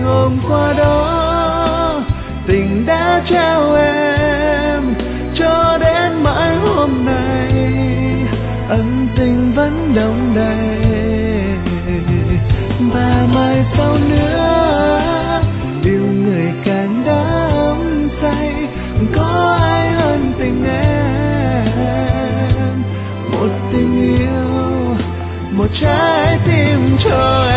hôm qua đó. Tình đã trao em cho đến mãi hôm nay, ân tình vẫn đong đầy. Và mai sau nữa yêu người càng đắm say, có ai hơn tình em. Một tình yêu, một trái tim cho